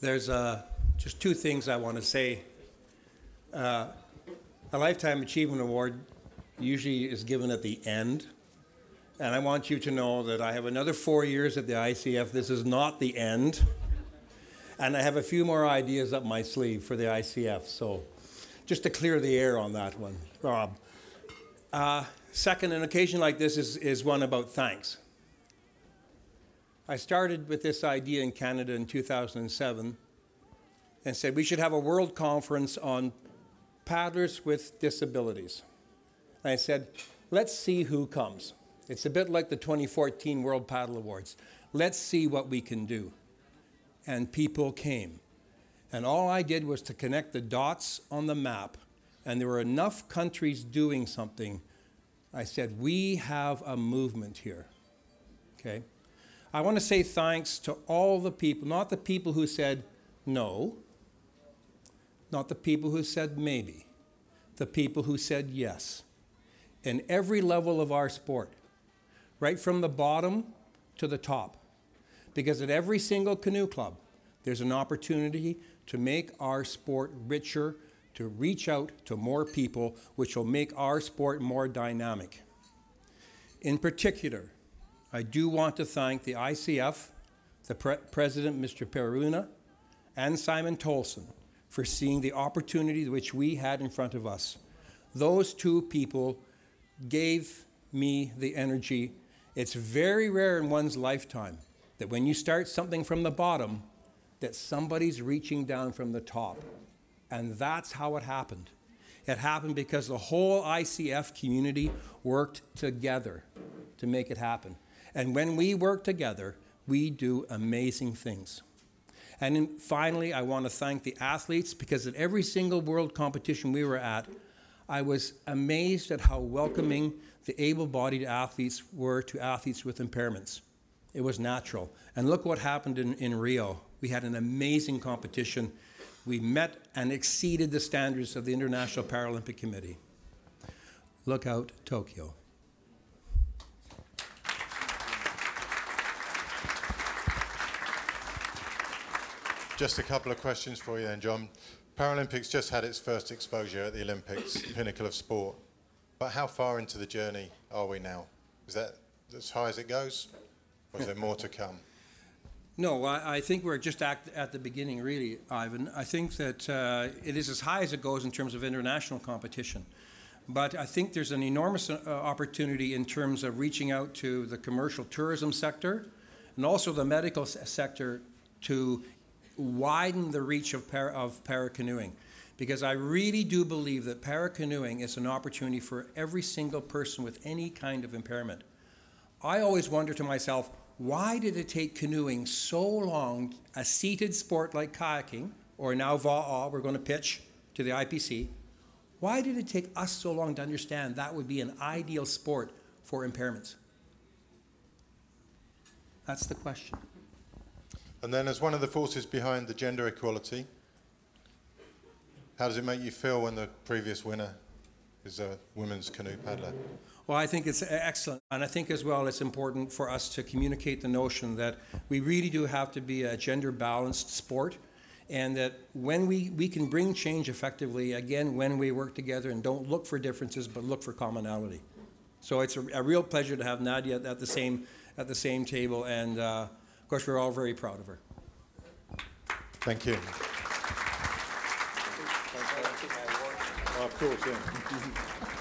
There's just two things I want to say. A Lifetime Achievement Award usually is given at the end. And I want you to know that I have another 4 years at the ICF. This is not the end. And I have a few more ideas up my sleeve for the ICF. So just to clear the air on that one, Rob. Second, an occasion like this is one about thanks. I started with this idea in Canada in 2007 and said we should have a world conference on paddlers with disabilities. And I said, let's see who comes. It's a bit like the 2014 World Paddle Awards. Let's see what we can do. And people came. And all I did was to connect the dots on the map. And there were enough countries doing something. I said, we have a movement here. Okay? I want to say thanks to all the people, not the people who said no, not the people who said maybe, the people who said yes. In every level of our sport, right from the bottom to the top. Because at every single canoe club, there's an opportunity to make our sport richer, to reach out to more people, which will make our sport more dynamic. In particular, I do want to thank the ICF, the President, Mr. Peruna, and Simon Tolson for seeing the opportunity which we had in front of us. Those two people gave me the energy. It's very rare in one's lifetime that when you start something from the bottom, that somebody's reaching down from the top. And that's how it happened. It happened because the whole ICF community worked together to make it happen. And when we work together, we do amazing things. And then finally, I want to thank the athletes because at every single world competition we were at, I was amazed at how welcoming the able-bodied athletes were to athletes with impairments. It was natural. And look what happened in Rio. We had an amazing competition. We met and exceeded the standards of the International Paralympic Committee. Look out, Tokyo. Just a couple of questions for you then, John. Paralympics just had its first exposure at the Olympics, pinnacle of sport. But how far into the journey are we now? Is that as high as it goes? Or is there more to come? No, I think we're just at the beginning, really, Ivan. I think that it is as high as it goes in terms of international competition. But I think there's an enormous opportunity in terms of reaching out to the commercial tourism sector and also the medical sector to widen the reach of para-canoeing. Because I really do believe that para-canoeing is an opportunity for every single person with any kind of impairment. I always wonder to myself, why did it take canoeing so long, a seated sport like kayaking, or now Va'a, we're going to pitch to the IPC, why did it take us so long to understand that would be an ideal sport for impairments? That's the question. And then as one of the forces behind the gender equality, how does it make you feel when the previous winner is a women's canoe paddler? Well, I think it's excellent. And I think as well it's important for us to communicate the notion that we really do have to be a gender-balanced sport and that when we can bring change effectively, again, when we work together and don't look for differences but look for commonality. So it's a real pleasure to have Nadia at the same table, and of course we're all very proud of her. Thank you. Of course, yeah.